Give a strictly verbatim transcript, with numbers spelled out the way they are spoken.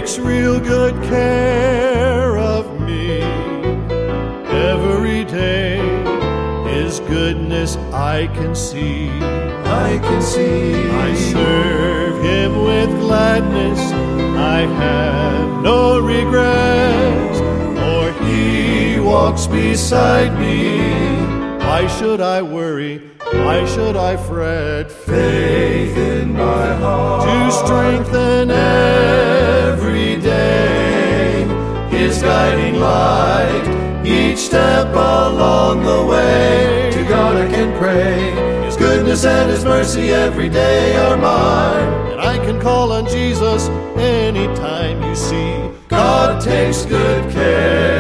takes real good care of me every day. His goodness I can see. I can see. I serve Him with gladness. I have no regrets, for He walks beside me. Why should I worry? Why should I fret? Faith in my heart to strengthen every day. His guiding light each step along the way. To God I can pray. His goodness and His mercy every day are mine. And I can call on Jesus anytime, you see. God takes good care